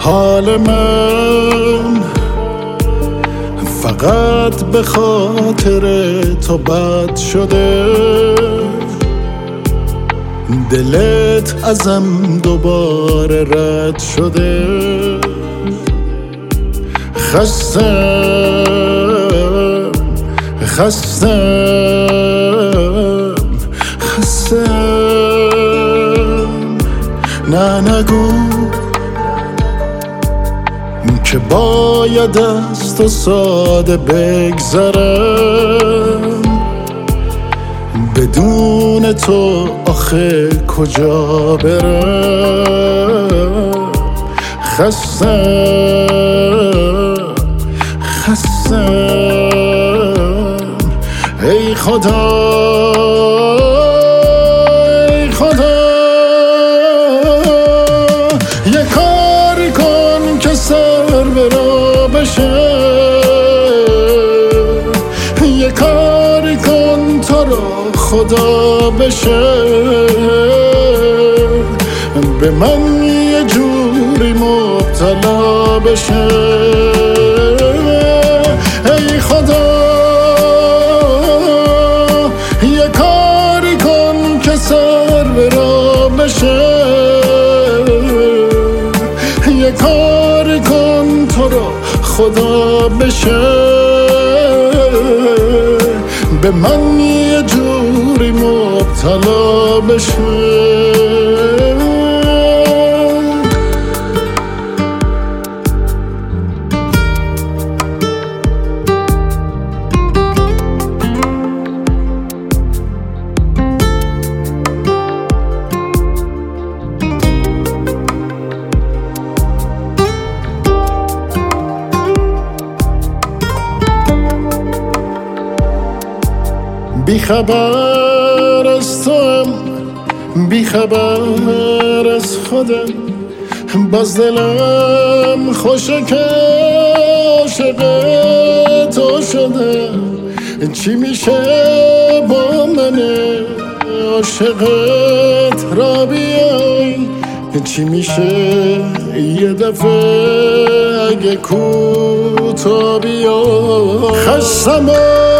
حال من فقط به خاطر تو بد شده، دلت ازم دوباره رد شده. خستم نه نگو که باید از تو ساده بگذرم، بدون تو آخه کجا برم. خستم ای خدا یه کاری کن که سر به راه بشه، یه کاری کن تا را خدا بشه، به من یه جوری مبتلا بشه. ای خدا یه کاری کن که سر به راه بشه، یه کاری کن تو را خدا بشه، به من یه جوری مبتلا بشه. بیخبر از توام، بیخبر از خودم، باز دلم خوشه که عاشق تو شده. چی میشه با من عاشقت را بیای، چی میشه یه دفعه اگه کوتا بیای. خستم